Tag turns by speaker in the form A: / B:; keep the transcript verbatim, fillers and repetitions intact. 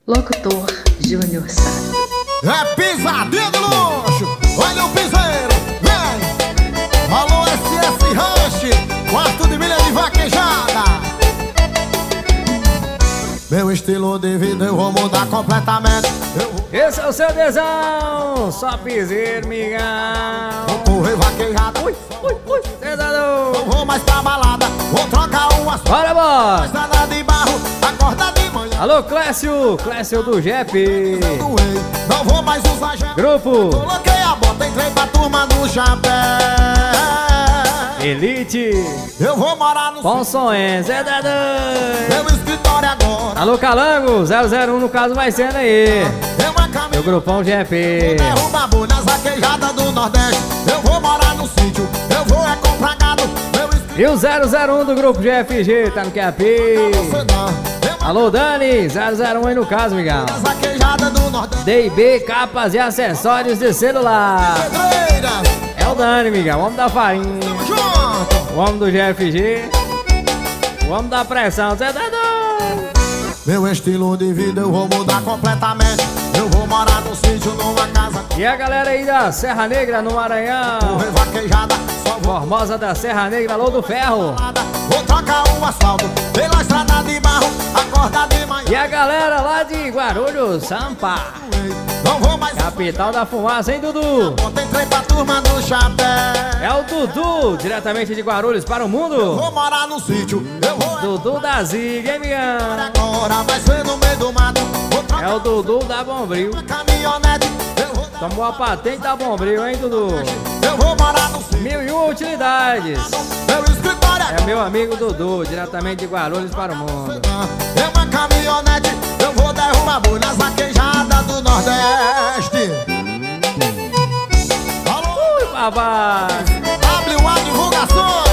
A: Locutor Júnior Sá.
B: É pisadinha de luxo, olha o piseiro, vem! Alô S S Ranch, quarto de milha de vaquejada. Meu estilo de vida eu vou mudar completamente. Eu vou...
C: Esse é o seu desão, só piseiro, migão.
B: Vou correr vaquejada.
C: Ui, ui, ui, cidadão.
B: Não vou mais pra balada, vou trocar umas...
C: Bora, bora.
B: Estrada de barro, acorda de manhã.
C: Alô, Clécio, Clécio do Jeep.
B: Não vou mais usar gel.
C: Grupo
B: Coloquei a bota, entrei pra turma do chapéu.
C: Elite.
B: Eu vou morar no...
C: Ponçoense, é da doido.
B: Meu escritório agora.
C: Alô, Calango, zero zero um no caso vai sendo aí.
B: É uma caminhada.
C: Meu grupão Jeep.
B: Derruba bolhas vaquejadas do Nordeste. Eu vou morar no sítio, eu vou é comprar gado. Meu
C: E o zero zero um do grupo G F G tá no Q A P. Alô, Dani, zero zero um aí no caso, migão.
B: Vaquejada do Nordeste.
C: D I B, capas e acessórios de celular.
B: Pedreiras.
C: É o Dani, migão, o homem da farinha.
B: Junto.
C: O homem do G F G. O homem da pressão, cê tá doido.
B: Meu estilo de vida eu vou mudar completamente. Eu vou morar no sítio, numa casa.
C: E a galera aí da Serra Negra no Maranhão.
B: Correr vaquejada, só vou...
C: Formosa da Serra Negra, alô do Ferro.
B: Vou trocar o asfalto pela estrada de barro, acorda de manhã.
C: E a galera lá de Guarulhos, Sampa.
B: Não vou mais...
C: Capital da fumaça, hein, Dudu?
B: Ontem entrei pra turma do chapéu.
C: É o Dudu, diretamente de Guarulhos para o mundo.
B: Vou morar no sítio, eu vou...
C: Dudu da Ziga, hein, migão?
B: Agora vai ser no meio do mato. Vou trocar
C: É o Dudu da Bombril.
B: uma caminhonete. Eu vou...
C: Tomou a patente da Bombril, hein, Dudu?
B: Eu vou morar no sítio.
C: Mil e uma utilidades.
B: Meu escritório
C: É meu amigo Dudu, diretamente de Guarulhos para o mundo.
B: é uma caminhonete. Eu vou derrubar bolhas vaquejadas do Nordeste. Alô,
C: Ui, papai.
B: W A Divulgações.